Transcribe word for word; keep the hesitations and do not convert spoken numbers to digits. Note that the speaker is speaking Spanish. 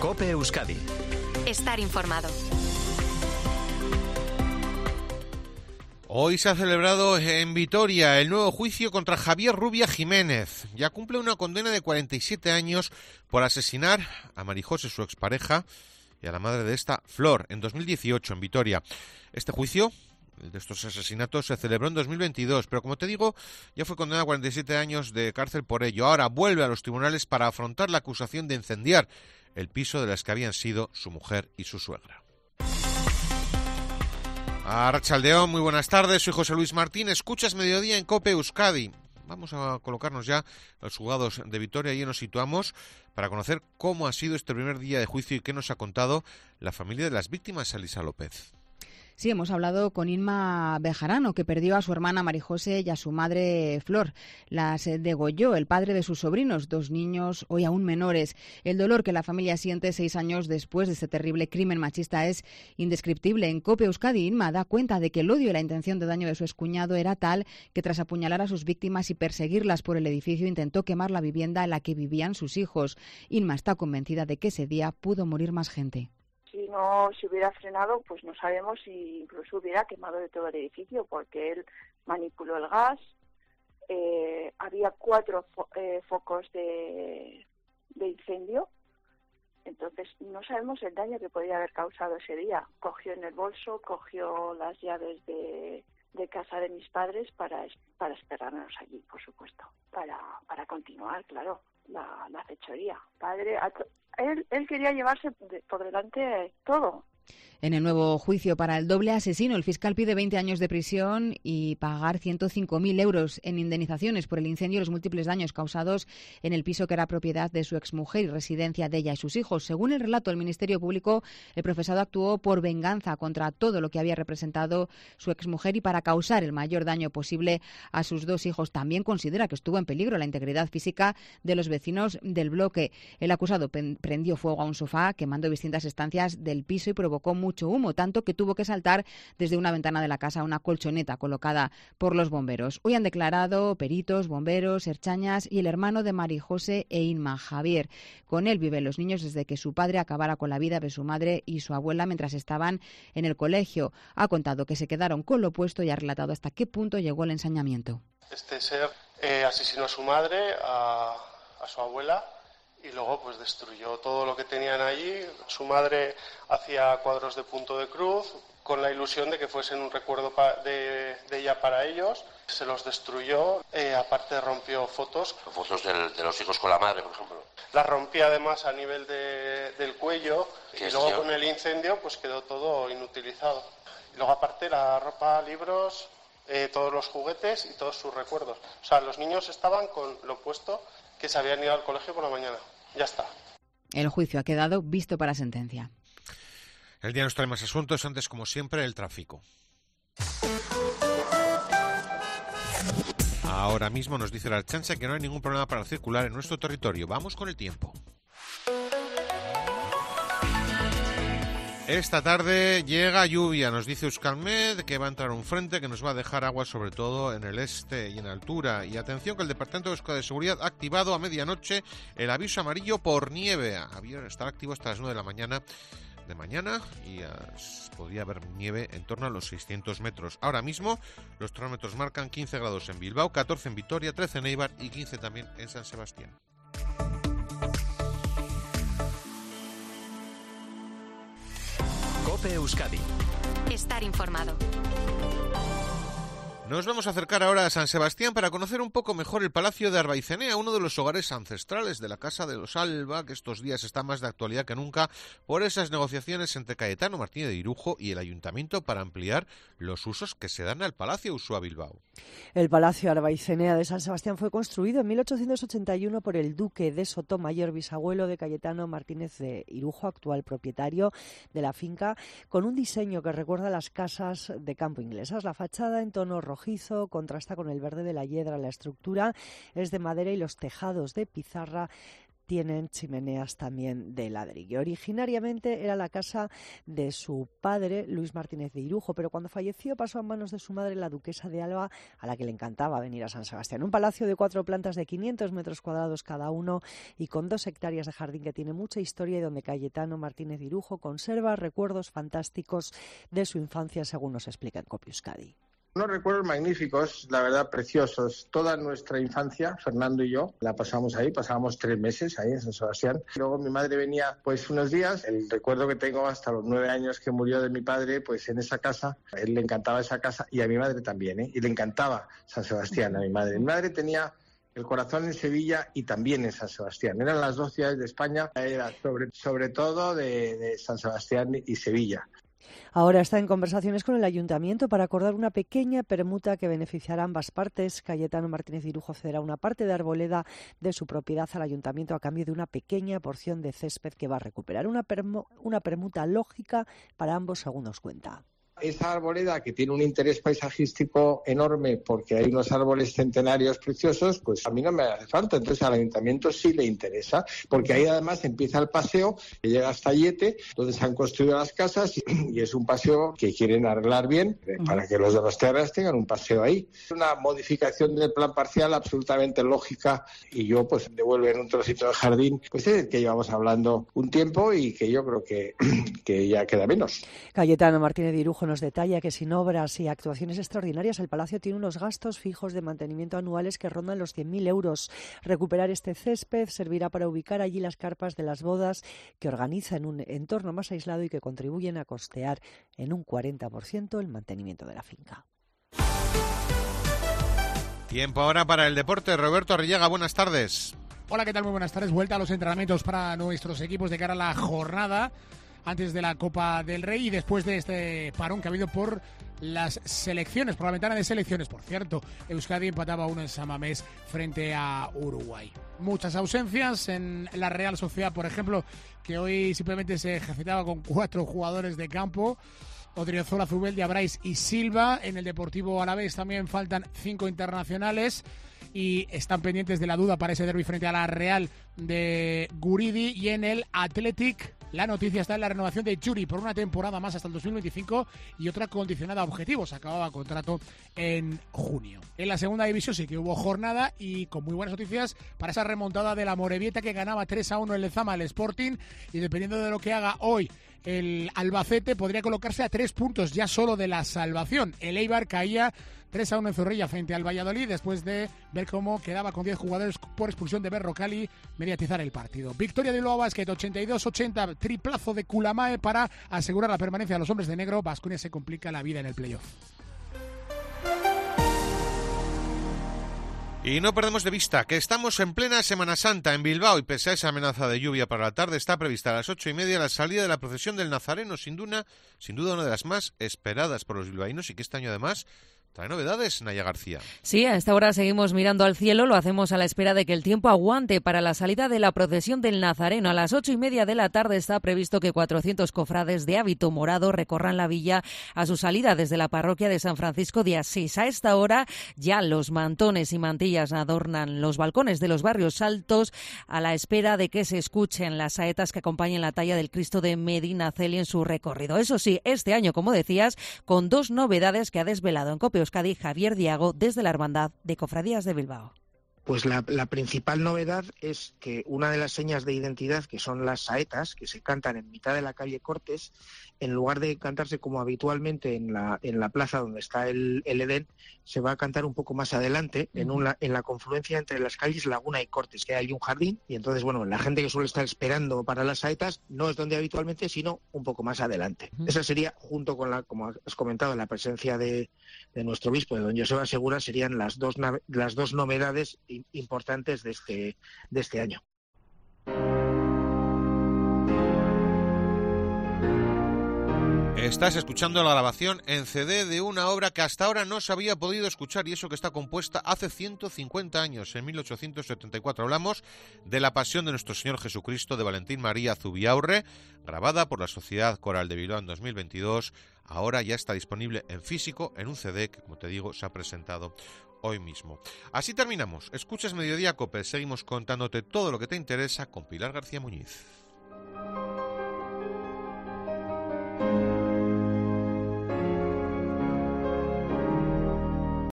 COPE Euskadi. Estar informado. Hoy se ha celebrado en Vitoria el nuevo juicio contra Javier Rubia Jiménez. Ya cumple una condena de cuarenta y siete años por asesinar a María José, su expareja, y a la madre de esta, Flor, en dos mil dieciocho en Vitoria. Este juicio de estos asesinatos se celebró en dos mil veintidós, pero como te digo, ya fue condenado a cuarenta y siete años de cárcel por ello. Ahora vuelve a los tribunales para afrontar la acusación de incendiar el piso de las que habían sido su mujer y su suegra. Arratsaldeón, muy buenas tardes, soy José Luis Martín, escuchas Mediodía en COPE Euskadi. Vamos a colocarnos ya los juzgados de Vitoria y nos situamos para conocer cómo ha sido este primer día de juicio y qué nos ha contado la familia de las víctimas, Elisa López. Sí, hemos hablado con Inma Bejarano, que perdió a su hermana María José y a su madre Flor. Las degolló el padre de sus sobrinos, dos niños hoy aún menores. El dolor que la familia siente seis años después de este terrible crimen machista es indescriptible. En COPE Euskadi, Inma da cuenta de que el odio y la intención de daño de su excuñado era tal que tras apuñalar a sus víctimas y perseguirlas por el edificio intentó quemar la vivienda en la que vivían sus hijos. Inma está convencida de que ese día pudo morir más gente. Si no se hubiera frenado, pues no sabemos si incluso hubiera quemado de todo el edificio, porque él manipuló el gas, eh, había cuatro fo- eh, focos de, de incendio, entonces no sabemos el daño que podría haber causado ese día. Cogió en el bolso, cogió las llaves de, de casa de mis padres para, para esperarnos allí, por supuesto, para, para continuar, claro, la, la fechoría. Padre, él, él quería llevarse de, por delante todo. En el nuevo juicio para el doble asesino, el fiscal pide veinte años de prisión y pagar ciento cinco mil euros en indemnizaciones por el incendio y los múltiples daños causados en el piso que era propiedad de su exmujer y residencia de ella y sus hijos. Según el relato del Ministerio Público, el procesado actuó por venganza contra todo lo que había representado su exmujer y para causar el mayor daño posible a sus dos hijos. También considera que estuvo en peligro la integridad física de los vecinos del bloque. El acusado prendió fuego a un sofá, quemando distintas estancias del piso y provocó mucho mucho humo, tanto que tuvo que saltar desde una ventana de la casa a una colchoneta colocada por los bomberos. Hoy han declarado peritos, bomberos, erchañas y el hermano de María José e Inma, Javier. Con él viven los niños desde que su padre acabara con la vida de su madre y su abuela mientras estaban en el colegio. Ha contado que se quedaron con lo opuesto y ha relatado hasta qué punto llegó el ensañamiento. Este ser eh, asesinó a su madre, a, a su abuela, y luego pues destruyó todo lo que tenían allí. Su madre hacía cuadros de punto de cruz con la ilusión de que fuesen un recuerdo pa- de, de ella para ellos. Se los destruyó, eh, aparte rompió fotos. Fotos del, de los hijos con la madre, por ejemplo. Las rompía además a nivel de, del cuello y luego señor? con el incendio pues quedó todo inutilizado. Y luego aparte la ropa, libros, eh, todos los juguetes y todos sus recuerdos. O sea, los niños estaban con lo opuesto, que se habían ido al colegio por la mañana. Ya está. El juicio ha quedado visto para sentencia. El día nos trae más asuntos, antes como siempre el tráfico. Ahora mismo nos dice la Ertzaintza que no hay ningún problema para circular en nuestro territorio. Vamos con el tiempo. Esta tarde llega lluvia, nos dice Euskalmet que va a entrar un frente que nos va a dejar agua sobre todo en el este y en altura. Y atención que el Departamento de Seguridad ha activado a medianoche el aviso amarillo por nieve. Estará activo hasta las nueve de la mañana de mañana y uh, podría haber nieve en torno a los seiscientos metros. Ahora mismo los termómetros marcan quince grados en Bilbao, catorce en Vitoria, trece en Eibar y quince también en San Sebastián. COPE Euskadi. Estar informado. Nos vamos a acercar ahora a San Sebastián para conocer un poco mejor el Palacio de Arbaizenea, uno de los hogares ancestrales de la Casa de los Alba, que estos días está más de actualidad que nunca por esas negociaciones entre Cayetano Martínez de Irujo y el Ayuntamiento para ampliar los usos que se dan al Palacio Ursúa Bilbao. El Palacio Arbaizenea de San Sebastián fue construido en mil ochocientos ochenta y uno por el duque de Sotomayor, bisabuelo de Cayetano Martínez de Irujo, actual propietario de la finca, con un diseño que recuerda a las casas de campo inglesas. La fachada en tono rojo rojizo contrasta con el verde de la hiedra. La estructura es de madera y los tejados de pizarra tienen chimeneas también de ladrillo. Originariamente era la casa de su padre, Luis Martínez de Irujo, pero cuando falleció pasó a manos de su madre, la duquesa de Alba, a la que le encantaba venir a San Sebastián. Un palacio de cuatro plantas de quinientos metros cuadrados cada uno y con dos hectáreas de jardín que tiene mucha historia y donde Cayetano Martínez de Irujo conserva recuerdos fantásticos de su infancia, según nos explica en Copio Euskadi. Unos recuerdos magníficos, la verdad, preciosos. Toda nuestra infancia, Fernando y yo, la pasamos ahí, pasábamos tres meses ahí en San Sebastián. Luego mi madre venía pues unos días. El recuerdo que tengo hasta los nueve años que murió de mi padre, pues en esa casa, a él le encantaba esa casa y a mi madre también, ¿eh? Y le encantaba San Sebastián a mi madre. Mi madre tenía el corazón en Sevilla y también en San Sebastián. Eran las dos ciudades de España, era sobre, sobre todo de, de San Sebastián y Sevilla. Ahora está en conversaciones con el Ayuntamiento para acordar una pequeña permuta que beneficiará a ambas partes. Cayetano Martínez de Irujo cederá una parte de arboleda de su propiedad al Ayuntamiento a cambio de una pequeña porción de césped que va a recuperar. Una, permo, una permuta lógica para ambos, según nos cuenta. Esa arboleda, que tiene un interés paisajístico enorme porque hay unos árboles centenarios preciosos, pues a mí no me hace falta. Entonces al ayuntamiento sí le interesa, porque ahí además empieza el paseo que llega hasta Yete, donde se han construido las casas, y, y es un paseo que quieren arreglar bien para que los de las tierras tengan un paseo ahí. Es una modificación del plan parcial absolutamente lógica, y yo pues devuelven un trocito de jardín, pues es el que llevamos hablando un tiempo y que yo creo que, que ya queda menos. Cayetano Martínez de Irujo nos detalla que sin obras y actuaciones extraordinarias el Palacio tiene unos gastos fijos de mantenimiento anuales que rondan los cien mil euros. Recuperar este césped servirá para ubicar allí las carpas de las bodas que organiza en un entorno más aislado y que contribuyen a costear en un cuarenta por ciento el mantenimiento de la finca. Tiempo ahora para el deporte. Roberto Arrillaga, buenas tardes. Hola, ¿qué tal? Muy buenas tardes. Vuelta a los entrenamientos para nuestros equipos de cara a la jornada antes de la Copa del Rey y después de este parón que ha habido por las selecciones, por la ventana de selecciones. Por cierto, Euskadi empataba uno en San Mamés frente a Uruguay. Muchas ausencias en la Real Sociedad, por ejemplo, que hoy simplemente se ejercitaba con cuatro jugadores de campo. Odriozola, Zubeldia, Brais y Silva. En el Deportivo Alavés también faltan cinco internacionales y están pendientes de la duda para ese derbi frente a la Real de Guridi. Y en el Athletic la noticia está en la renovación de Yuri por una temporada más hasta el dos mil veinticinco y otra condicionada a objetivos. Acababa contrato en junio. En la segunda división sí que hubo jornada y con muy buenas noticias para esa remontada de la Morevieta, que ganaba tres a uno en Lezama al Sporting, y dependiendo de lo que haga hoy el Albacete podría colocarse a tres puntos ya solo de la salvación. El Eibar caía tres a uno en Zorrilla frente al Valladolid después de ver cómo quedaba con diez jugadores por expulsión de Berrocali mediatizar el partido. Victoria de Bilbao Basket ochenta y dos ochenta, triplazo de Kulamae para asegurar la permanencia de los hombres de negro. Baskonia se complica la vida en el playoff. Y no perdemos de vista que estamos en plena Semana Santa en Bilbao y pese a esa amenaza de lluvia para la tarde está prevista a las ocho y media la salida de la procesión del Nazareno, sin duda, sin duda una de las más esperadas por los bilbaínos y que este año además trae novedades, Naya García. Sí, a esta hora seguimos mirando al cielo, lo hacemos a la espera de que el tiempo aguante para la salida de la procesión del Nazareno. A las ocho y media de la tarde está previsto que cuatrocientos cofrades de hábito morado recorran la villa a su salida desde la parroquia de San Francisco de Asís. A esta hora ya los mantones y mantillas adornan los balcones de los barrios altos a la espera de que se escuchen las saetas que acompañen la talla del Cristo de Medinaceli en su recorrido. Eso sí, este año, como decías, con dos novedades que ha desvelado en Copio Euskadi Javier Diago desde la Hermandad de Cofradías de Bilbao. Pues la, la principal novedad es que una de las señas de identidad, que son las saetas, que se cantan en mitad de la calle Cortes, en lugar de cantarse como habitualmente en la, en la plaza donde está el, el Edén, se va a cantar un poco más adelante, en, una, en la confluencia entre las calles Laguna y Cortes, que hay un jardín, y entonces, bueno, la gente que suele estar esperando para las saetas no es donde habitualmente, sino un poco más adelante. Uh-huh. Esa sería, junto con la, como has comentado, la presencia de, de nuestro obispo, de don Joseba Segura, serían las dos, las dos novedades importantes de este, de este año. Estás escuchando la grabación en C D de una obra que hasta ahora no se había podido escuchar, y eso que está compuesta hace ciento cincuenta años, en mil ochocientos setenta y cuatro. Hablamos de La Pasión de Nuestro Señor Jesucristo de Valentín María Zubiaurre, grabada por la Sociedad Coral de Bilbao en dos mil veintidós. Ahora ya está disponible en físico, en un C D que, como te digo, se ha presentado hoy mismo. Así terminamos. Escuchas Mediodía COPE. Seguimos contándote todo lo que te interesa con Pilar García Muñiz.